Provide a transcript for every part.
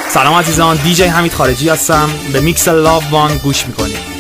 سلام عزیزان، دیجی حمید خارجی هستم. به میکس لاو وان گوش میکنید.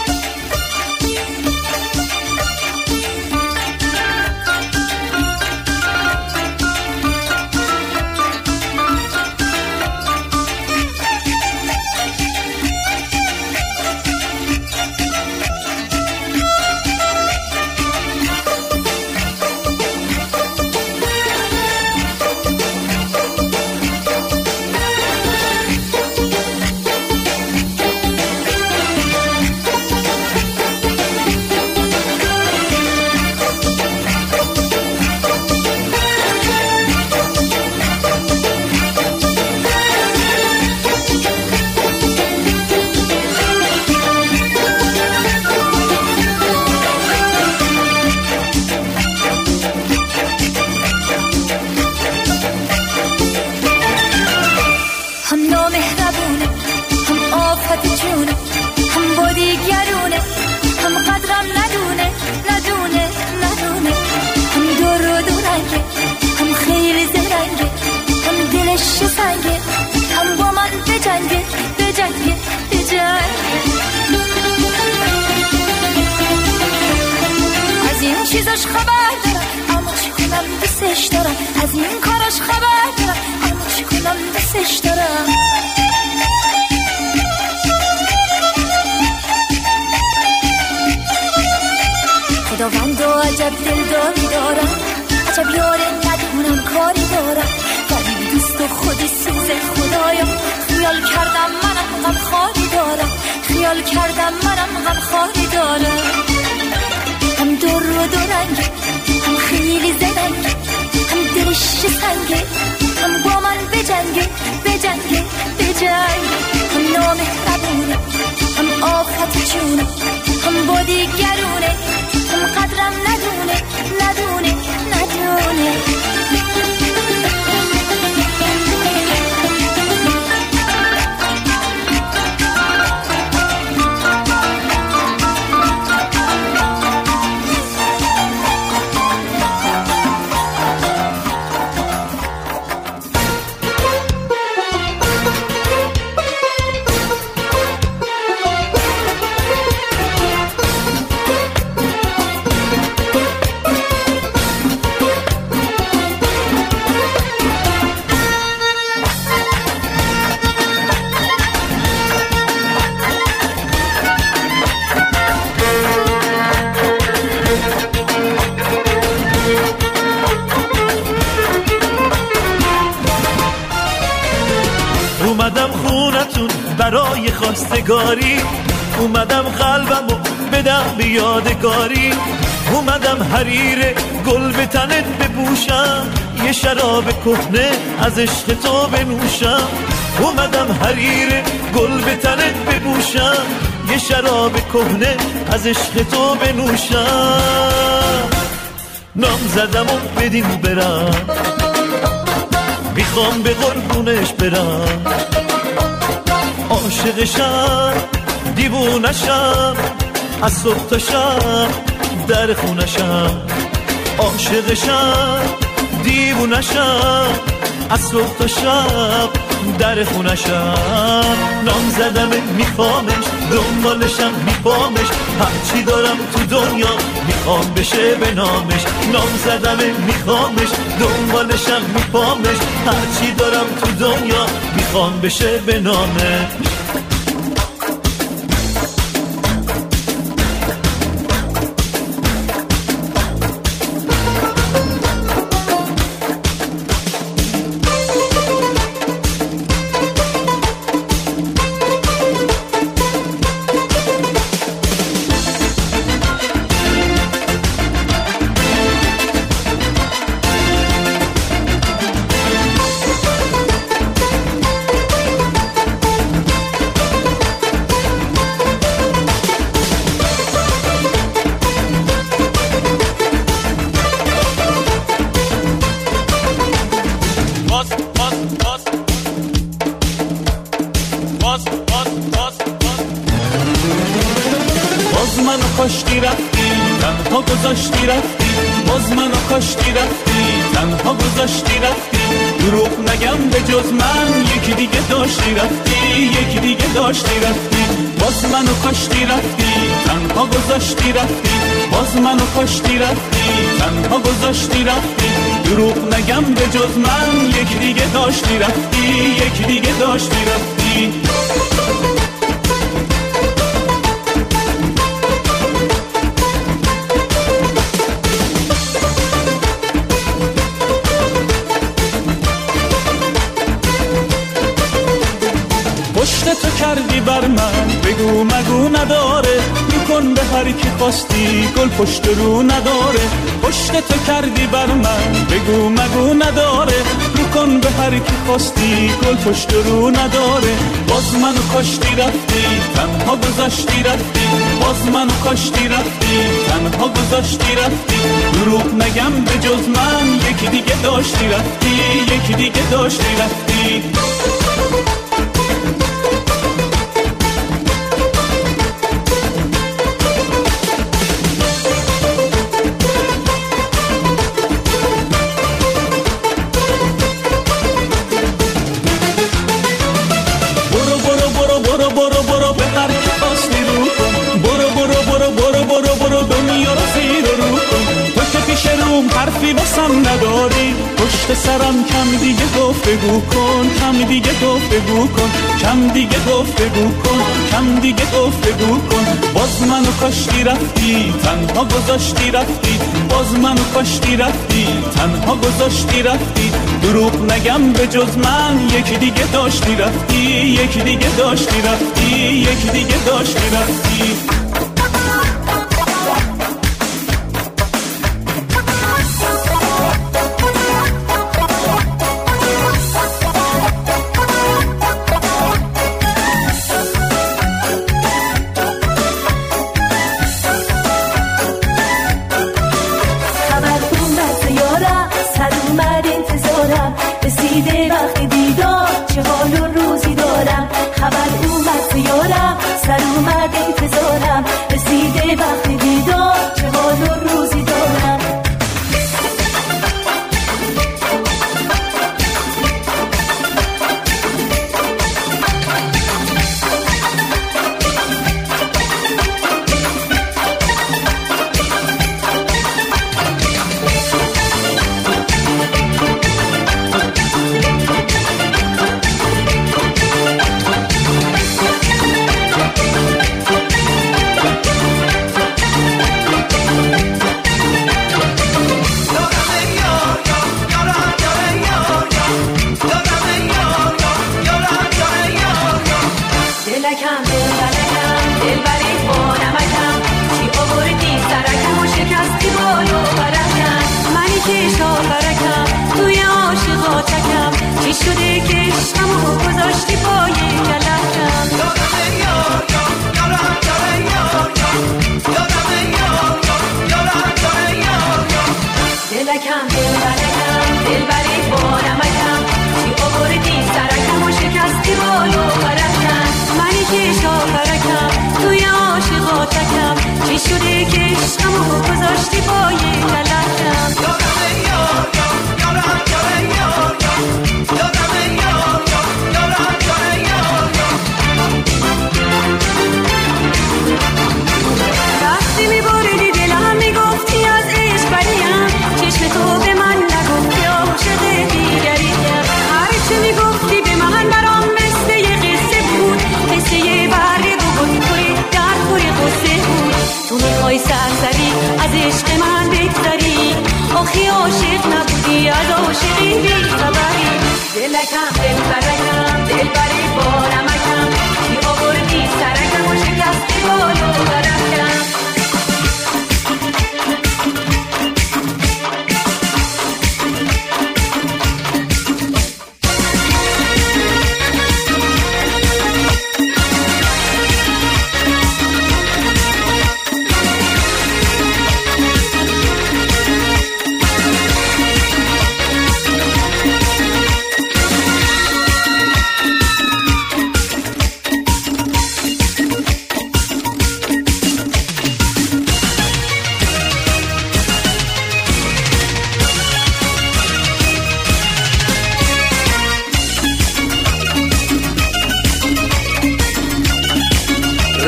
چیزاش خبر دارم اما چی کنم دوستش دارم، از این کاراش خبر دارم اما چی کنم دوستش دارم. خداوند و عجب دلداری دارم، عجب یاره ندونم کاری دارم، ولی دوست و خودی سوزه خدایا. خیال کردم منم غم خاری دارم، خیال کردم منم غم خاری دارم. هم دور و دورنگه، هم خیلی زدنگه، هم دلش سنگه، هم با من بجنگه بجنگه بجنگه. هم نامهربونه، هم آفت جونه، هم با دیگرونه، هم قدرم ندونه ندونه ندونه. اومدم خونتون برای خواستگاری، اومدم قلبمو بدم به یادگاری، اومدم حریر گل به تنت بپوشم، یه شراب کهنه از عشق تو بنوشم. اومدم حریر گل به تنت بپوشم، یه شراب کهنه از عشق تو بنوشم. نام زدم و بدین برم، میخوام به قربونش برم، عاشقشم دیوونشم، از صبح تا شب در خونشم. عاشقشم دیوونشم، از صبح تا شب در خونشم. نام زدم میخوامش، دنبالشم میپامش، هرچی دارم تو دنیا میخوام بشه به نامش. نام زدم میخوامش، دنبالشم میپامش، هرچی دارم تو دنیا میخوام بشه به نامش. باز من کاشتی رفتی، تنها گذاشتی رفتی، باز منو کاشتی رفتی، تنها گذاشتی رفتی. دروغ نگم به جز من یکی دیگه داشتی رفتی، یکی دیگه داشتی رفتی. باز منو کاشتی رفتی، تنها گذاشتی رفتی. باز منو کاشتی رفتی، تنها گذاشتی رفتی. دروغ نگم به جز من یکی دیگه داشتی رفتی، یکی دیگه داشتی رفتی. پشت تو کردی بر من، بگو مگو نداره. میکن به هر کی خواستی، گل پشت رو نداره. پشت تو کردی بر من، بگو مگو نداره. میکن به هر کی خواستی، گل پشت رو نداره. باز منو کاشتی رفتی، تنها گذاشتی رفتی. باز منو کاشتی رفتی، تنها گذاشتی رفتی. دروغ نگم به جز من یکی دیگه داشتی رفتی، یکی دیگه داشتی رفتی. حرفی واسم نداری، پشت سرم کم دیگه گفتگو کن، کم دیگه گفتگو کن، کم دیگه گفتگو کن، کم دیگه گفتگو کن. باز منو کاشتی رفتی، تنها گذاشتی رفتی. باز منو کاشتی رفتی، تنها گذاشتی رفتی. دروغ نگم به جز من یکی دیگه داشتی رفتی، یکی دیگه داشتی رفتی، یکی دیگه داشتی رفتی.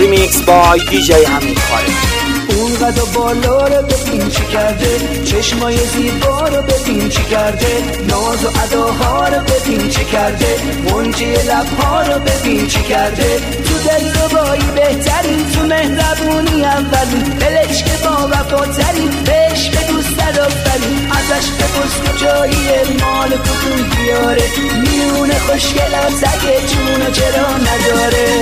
ریمیکس بای دیجی حمید خارجی. اونقدر بالا رو ببین چی کرده، چشمای زیبا رو ببین چی کرده، ناز و اداها رو ببین چی کرده، منجی لبها رو ببین چی کرده. تو دلربایی بهترین، تو مهربونی اولین، دلش که با وفاترین، بهش به دوست دارفترین، ازش بپرس کجایی مال کدوم بیاره، میونه خوشگلات اگه جونو چرا نداره.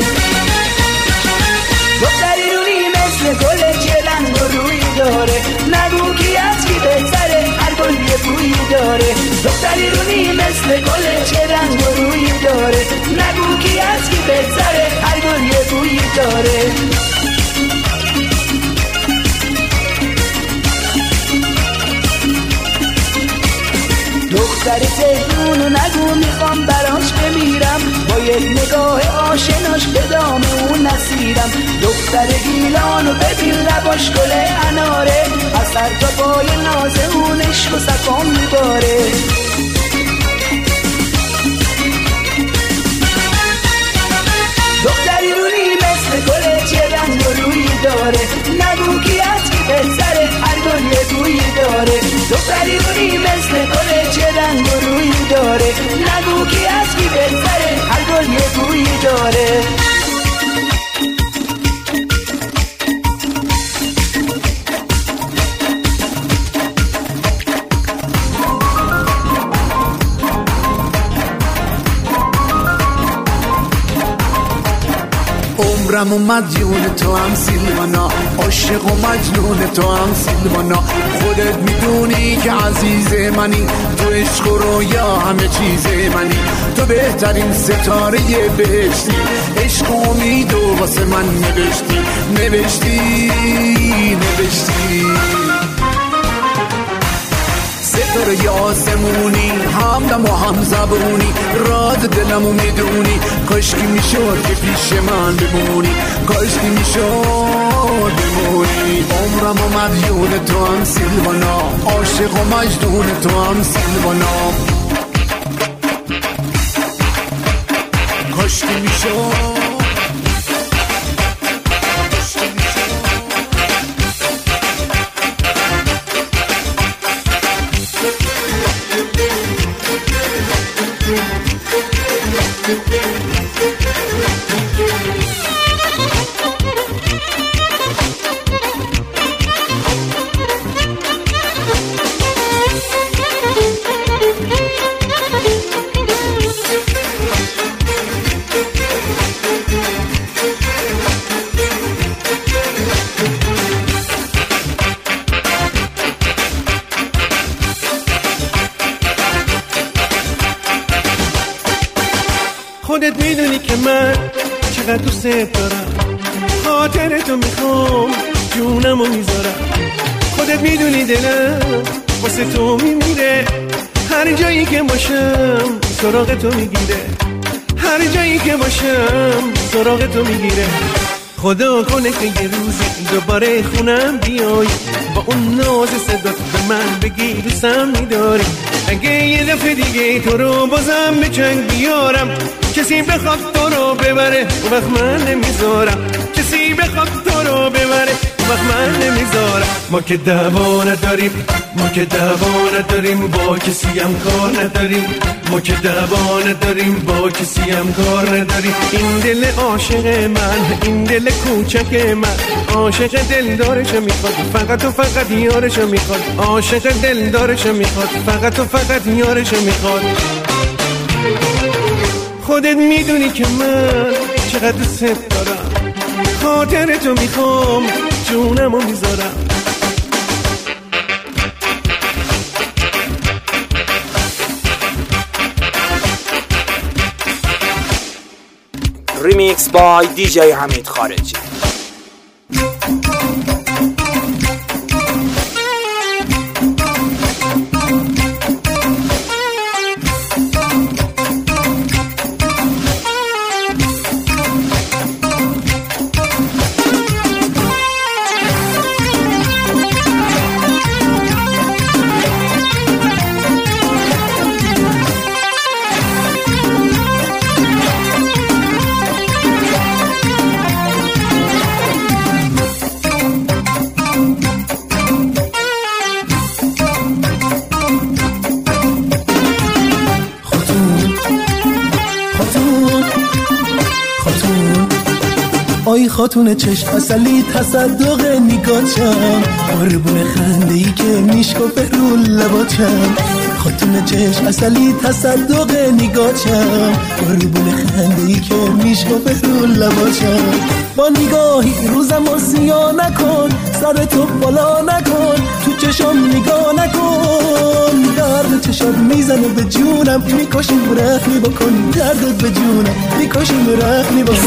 دختری رونی مثل گل که رنگ و روی داره، نگو کی از کی بهتره، هر گل یه بویی داره. دختری رونی مثل گل که رنگ و روی داره، نگو کی از کی بهتره، هر گل یه بویی داره. دختر تهرونو نگو میخوام براش بمیرم، با یک نگاه آشناش به دام اون نسیرم. دختر گیلانو ببین لباش گل اناره، از سر تا پای ناز اون عشق و صفا میباره. دختری رونی مثل گل چه رنگ و روی داره، نگو کی از کی بهتره، هر گل یه بویی داره. دختری رونی مثل گل چه رنگ و روی داره، نگو کی از کی بهتره، هر گل یه بویی داره. عمرم و مدیون تو هم سیلوانا، عاشق و مجنون تو هم سیلوانا. خودت میدونی که عزیز منی، تو عشق و رویا همه چیز منی. تو بهترین ستاره بهشتی، عشق و امید و واسه من نوشتی نوشتی نوشتی. ستاره آسمونی، همدم و هم زبونی، راز دلمو میدونی. کاشکی میشد که پیش من بمونی، کاشکی میشد بمونی. عمرم و مدیون تو هم سیلوانا، عاشق و مجنون تو هم سیلوانا. کاشکی میشد خودت میدونی که من چقدر دوست دارم، خاطر تو میخوام جونمو میذارم. خودت میدونی دلم واسه تو میمیره، هر جایی که باشم سراغ تو میگیره، هر جایی که باشم سراغ تو میگیره. خدا کنه که یه روزی دوباره خونم بیای، با اون ناز صدات به من بگی دوستم میداری. اگه یه دفعه دیگه تو رو بازم به چنگ بیارم، کسی بخواد تو رو ببره اون وقت من نمیذارم، کسی بخواد تو رو ببره اون وقت من نمیذارم. ما که دعوا نداریم، ما که دعوا نداریم، با کسی هم کار نداریم، ما که دعوا نداریم، با کسی هم کار نداریم. این دل عاشق من، این دل کوچک من، عاشق دلدارش میخواد، فقط و فقط یارش میخواد. عاشق دلدارش میخواد، فقط و فقط یارش میخواد. خودت میدونی که من چقدر دوست دارم، خاطر تو میخوام جونمو میذارم. ریمیکس بای دیجی حمید خارجی. آی خاتون چشم اصلی تصدق نگاهتم، قربون خنده ای که میشکفه رو لباتم. خاتون چشم اصلی تصدق نگاهتم، قربون خنده ای که میشکفه رو لباتم. با نگاهی روزم رو زیا نکن، سر تو بالا نکن، تو چشم نگاه نکن. درد چشم میزنه به جونم، میکشیم رحمی بکن. دردت به جونم میکشیم رحمی بکن.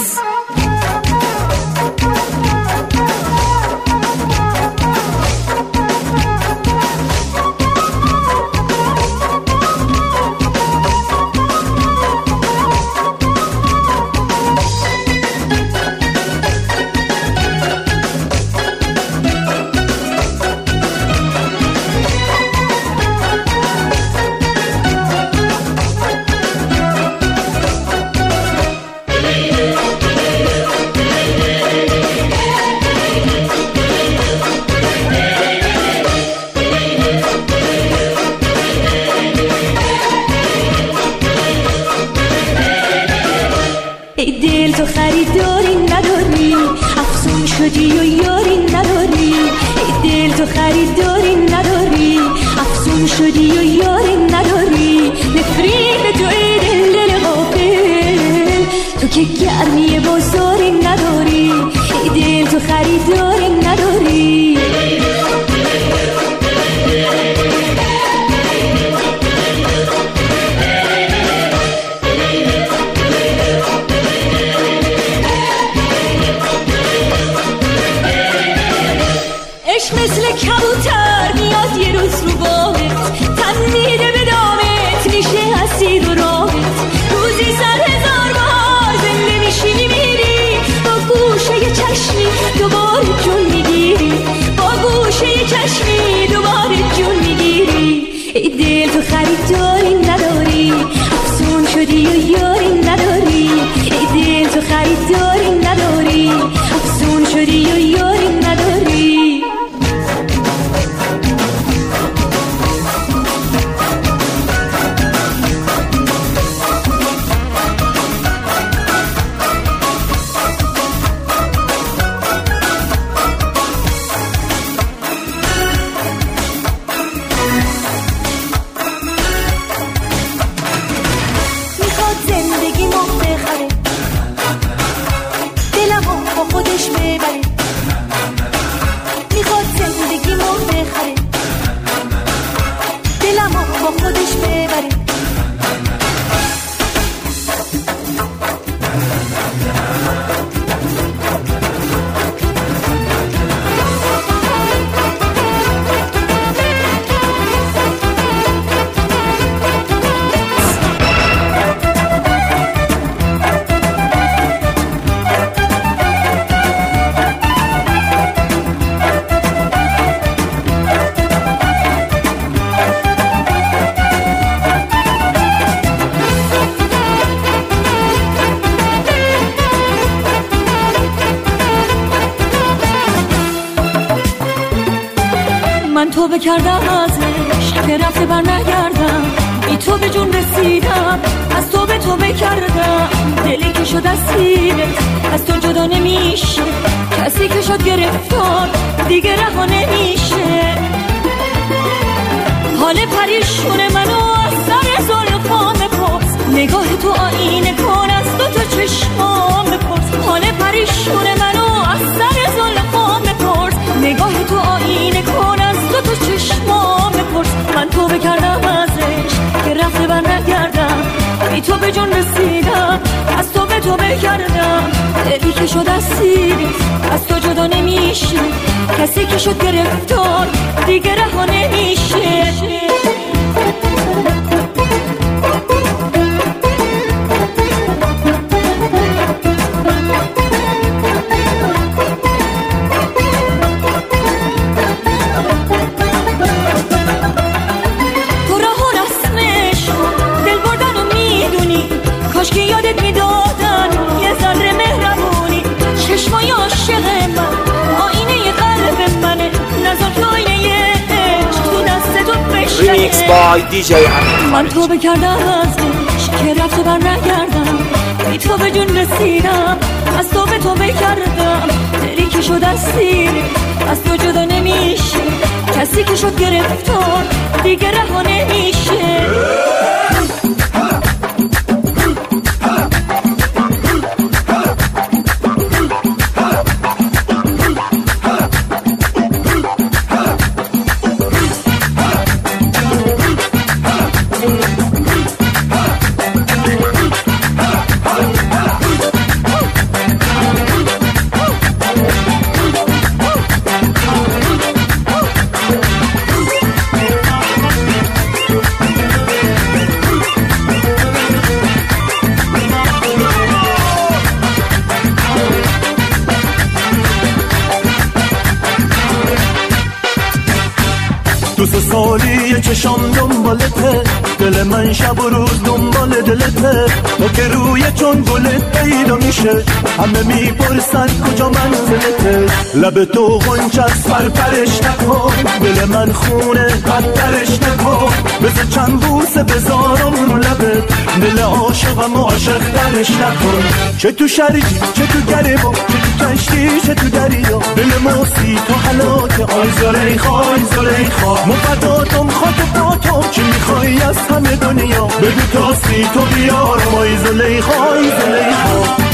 دل تو خریداری نداری، افسون شدی و یاری نداری. دل تو خریداری نداری، افسون شدی و یاری نداری. نفرین تو ای دل غافل، تو که گرمی بازاری نداری. دل تو خریداری نداری. عشق مثل کبوتر میاد یه روز رو بامت، تن میده به دامت، میشه اسیر و رامت. روزی 100,000 بار زنده میشی میمیری، با گوشه یه چشمی دوباره جون میگیری. با گوشه یه چشمی دوباره جون میگیری. ای دل تو خریداری نداری، افسون شدی و یاری نداری. ای دل تو خریداری نداری، افسون شدی و یاری نداری. من توبه کردم ازش که رفته بر نگردم، بی تو به جون رسیدم، از توبه کردم. دلی که شد اسیرت از تو جدا نمیشه، کسی که شد گرفتار دیگه رها نمیشه. حال پریشون منو از سر زلفام بپرس، نگاه تو آینه کن از دو چشمام بپرس. حال پریشون منو از سر زلفام بپرس، نگاه تو آینه کن از دو چشمام بپرس. من توبه کردم ازش که رفته بر نگردم، بی تو به جون رسیدم، از توبه کردم. دلی که شد اسیرت از تو جدا نمیشه، کسی که شد گرفتار دیگه رها نمیشه. که یادت میدادن یه ذره مهربونی، چشمای عاشق من آینه قلب منه، نظر که آینه عشق تو دست تو بشنه. ریمیکس بای دی جی حمید. من توبه کردم ازش که رفته بر نگردم، بی تو به جون رسیدم، از تو به تو بکردم، دلی که شد اسیر از تو جدا نمیشه، کسی که شد گرفتار دیگه رها نمیشه. سالی چشام دنبالته، دل من شب و روز دنبال دلته، تو که روی چون گلت پیدا میشه، همه میپرسن کجا منزلته، لب تو غنچه فرپرش نکن، دل من خونه بدترش نکن، بذار چند بوسه بذارم رو لبت، دل عاشقم عاشق درش نکن. چه تو شرجی چه تو گریبا، چه تو کشتی چه تو دریا، دل موسی تو حلاکه، آی زلیخا آی زلیخا، مفداتم خاک پاتم، چی میخوایی از همه دنیا، بگو تا سی تو بیارم، آی زلیخا آی زلیخا.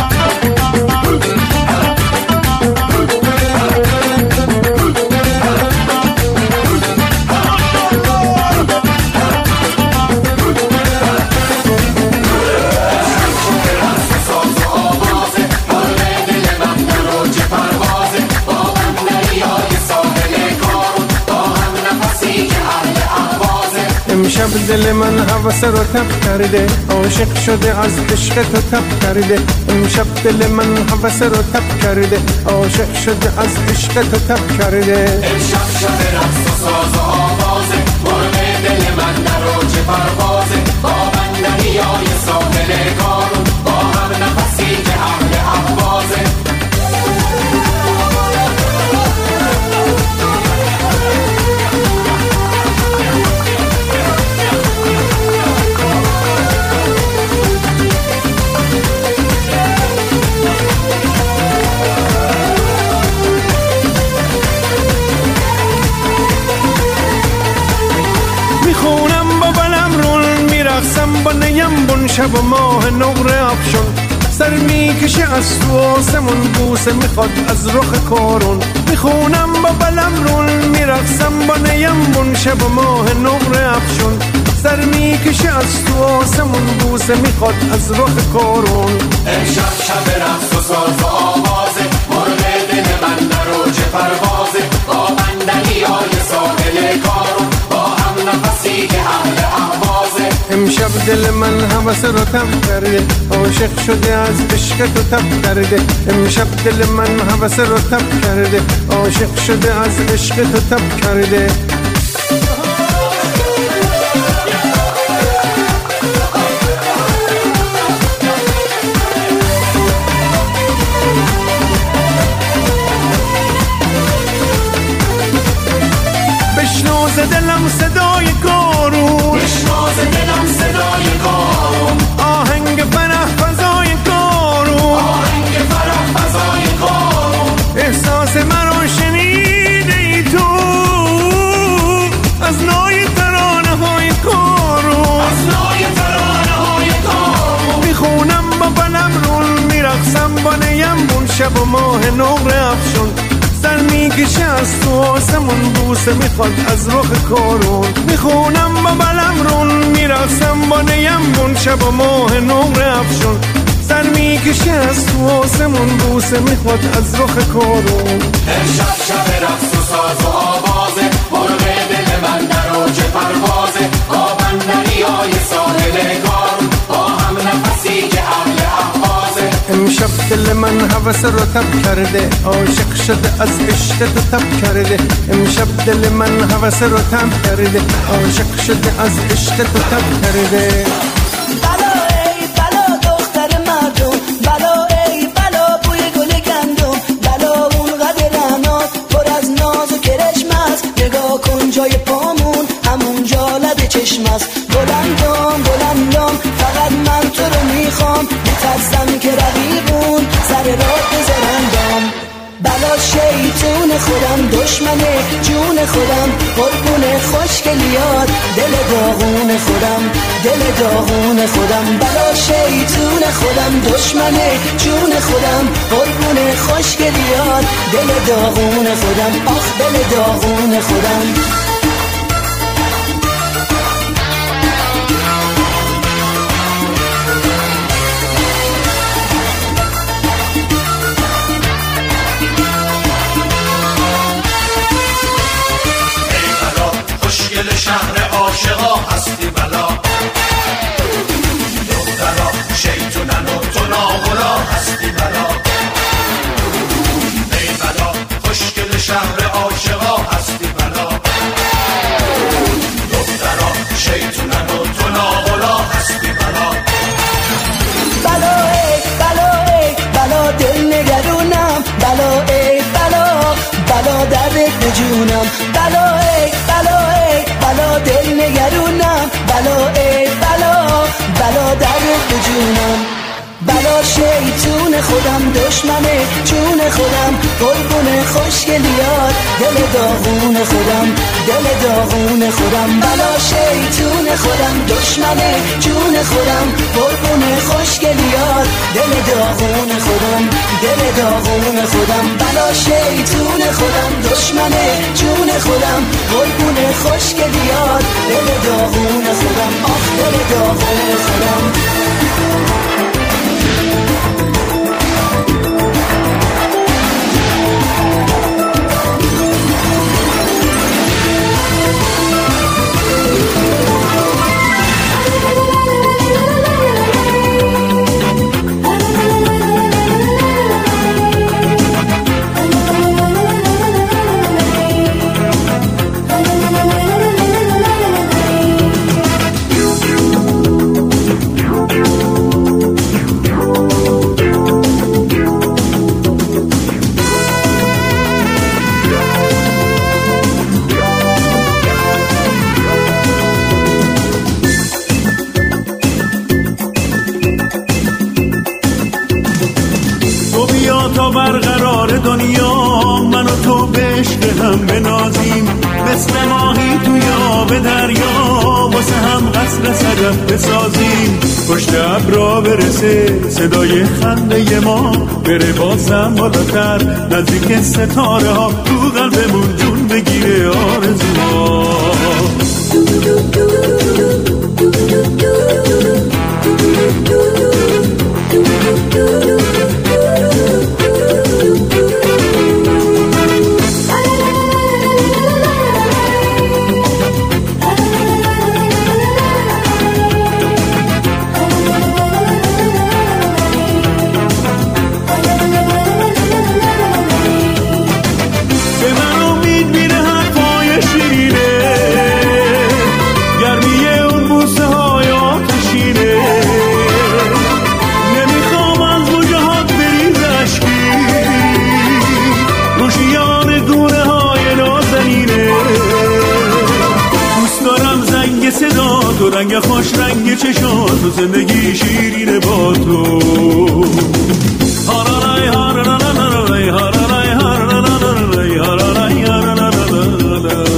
امشب دل من هوس رو تب کرده، عاشق شده از عشق تو تب کرده، امشب دل من هوس رو تب کرده، عاشق شده از عشق تو تب کرده. امشب شب رقص و ساز و آوازه، مرغ دل من در اوج پروازه، با بندریای ساحل کارون، با هم نفسی که اهل اهوازه. میخونم با بلم رول، میرقصم با نیم بون، شب و ماه نقره آبشون، سر میکشه از تو آسمون، بوسه میخواد از رخ کارون. میخونم با بلم رول، میرقصم با نیم بون، شب و ماه نقره آبشون، سر میکشه از تو آسمون، بوسه میخواد از رخ کارون. امشب شب رقص و ساز و آوازه، مرغ دل من در اوج پروازه، با بندریای ساحل کارون، با هم نفسی که اهل اهوازه. امشب دل من هوس رو تب کرده، عاشق شده از عشق تو تب کرده، امشب دل من هوس رو تب کرده، عاشق شده از عشق تو تب کرده. بشنو ز دلم صدای کارون، بشنو ز دلم صدای کارون، آهنگ فرح فضای کارون، آهنگ فرح فضای کارون. احساس مرا شنیده ای تو از نای ترانه های کارون، از نای ترانه های کارون. میخونم با بلم رول، میرقصم با نیم بون، شب و ماه نقره افشون، سر میکشه از تو آسمون، بوسه میخواد از رخ کارون. میخونم با بلم رول، میرقصم با نیم بون، شب و ماه نقره افشون، سر میکشه از تو آسمون، بوسه میخواد از رخ کارون. امشب شب رقص و ساز و آوازه، مرغ دل من در اوج پروازه، با بندریای ساحل کارون، با هم نفسی که اهل اهوازه. امشب دل من هوس رو تب کرده، عاشق شده از عشق تو تب کرده، امشب دل من هوس رو تب کرده، عاشق شده از عشق تو تب کرده. بلا ای بلا دختر مردم، بلا ای بلا بوی گل گندم، بلا اون قدر رعنات پر از ناز و کرشم است، نگاه کن جای پامون همونجا لب چشم است. بلندم بلندم فقط من تو رو میخوام، میترسم که رقیبون سر راه بذارن دام. بلا شیطون خودم، دشمن جون خودم، قربون خوشگلیات دل داغون خودم، دل داغون خودم. بلا شیطون خودم، دشمن جون خودم، قربون خوشگلیات دل داغون خودم، آخ دل داغون خودم. خوشگل شهر عاشقا هستی بلا، دخترا شیطونن و تو ناغلا هستی بلا. ای بلا خوشگل شهر عاشقا هستی بلا، دخترا شیطونن و تو ناغلا هستی بلا. بلا ای بلا ای بلا دل نگرونم، بلا ای بلا بلا درد بجونم. بلا ای بلا ای بلا دل نگرونم، بلا ای بلا بلا درد بجونم. بلا شیطون خودم، دشمن جون خودم، قربون خوشگلیات دل داغون خودم، دل داغون خودم. بلا شیطون خودم، دشمن جون خودم، قربون خوشگلیات دل داغون خودم، دل داغون خودم. بلا شیطون خودم، دشمن جون خودم، قربون خوشگلیات دل داغون خودم، آخ دل داغون خودم. برقرار دنیا من و تو به عشق هم بنازیم، مثل ماهی توی آب دریا واسه هم قصر صدف بسازیم. پشت ابرا برسه صدای خنده ما، بره بازم بالاتر نزدیک ستاره ها، تو قلبمون جون بگیره آرزوها. تو رنگ خوش رنگ چشات و زندگی شیرین با تو. هارالای هارالای هارالای هارالای هارالای هارالای.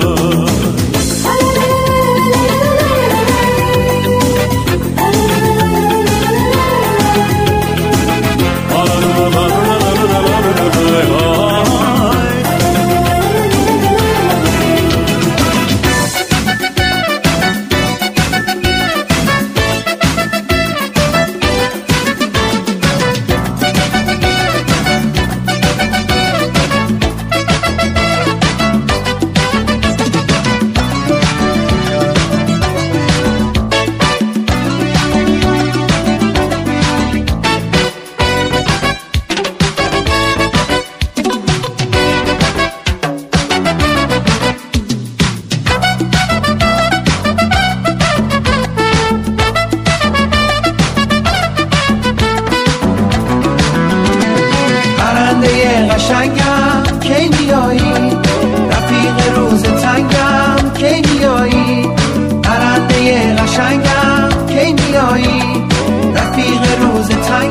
قشنگم کی میایی، رفیق روز تنگم کی میایی، پرنده قشنگم کی میایی، رفیق روز تنگم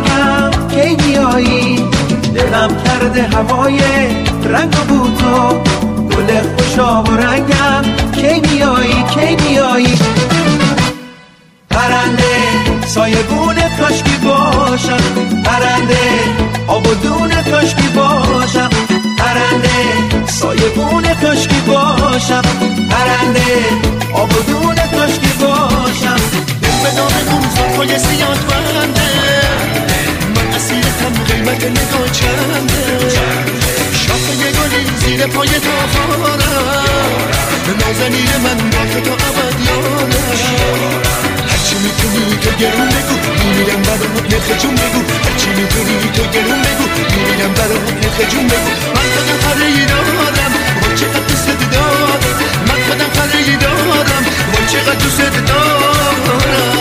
جمع کرده هوای رنگ و بوتو گل خوشا و رنگم کی میایی کی میایی پرنده سایگونه کاشکی باشم پرنده آبادونه کاشکی باشم پرنده سایگونه کاشکی باشم پرنده آبادونه کاشکی باشم دل به دام اون زلفای سیاد بنده من اسیرتم قیمت نگاه چنده شاخه گلی زیر پای تاخارم نازنین من با تو تا ابد یارم هرچی میتونی تو گرون بگو میمیرم برات نرخ جون بگو هرچی میتونی تو گرون بگو میمیرم برات نرخ جون بگو من خودم خریدارم وای چقدر دوست دارم من خودم خریدارم وای چقدر دوست دارم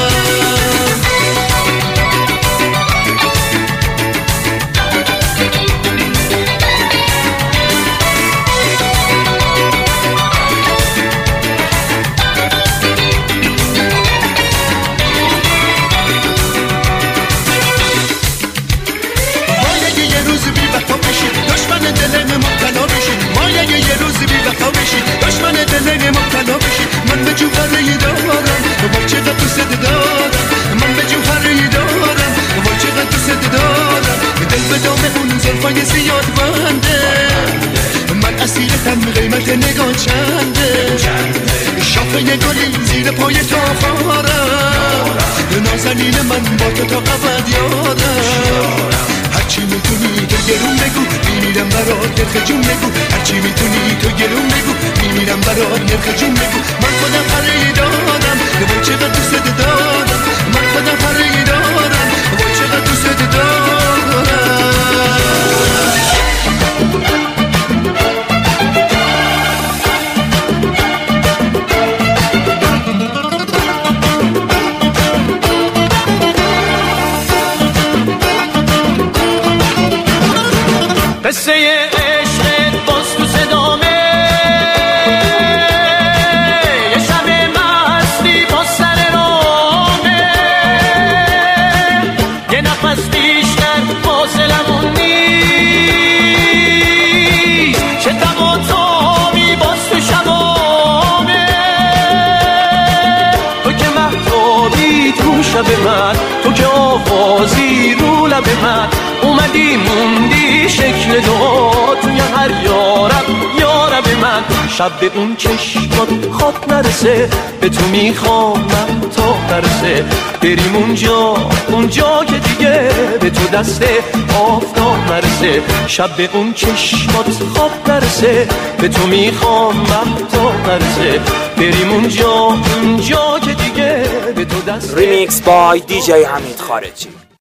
من به جوهری دارم وای چقدر دوست دارم من به جوهری دارم وای چقدر دوست دارم دل به دام اون زلفای زیاد بنده من اسیرتم قیمت نگاه چنده شاخه گلی زیر پای تاخارم نازنین من با تو تا ابد یارم هرچی میتونی تو گرون بگو میمیرم برات نرخ جون بگو هرچی میتونی تو گرون بگو میمیرم برات نرخ جون بگو من خودم خریدارم وای چقدر دوست دارم من خودم خریدارم وای چقدر دوست دارم قصه عشق باز تو صدامه یه شب مستی با سر رامه یه نفس بیشتر فاصلمون نیست چه دم و تابی باز تو شبامه تو که مهتابی تو شب من تو که آوازی رو لب من اومدی موندی شکل دعا توی هر یارب من شب به اون چشمات خواب نرسه به تو میخوام من تا نرسه بریم اونجا که دیگه به تو دست آفتاب نرسه شب به اون چشمات خواب نرسه به تو میخوام من تا نرسه بریم اونجا که دیگه به تو دست ریمیکس بای دی جی حمید خارجی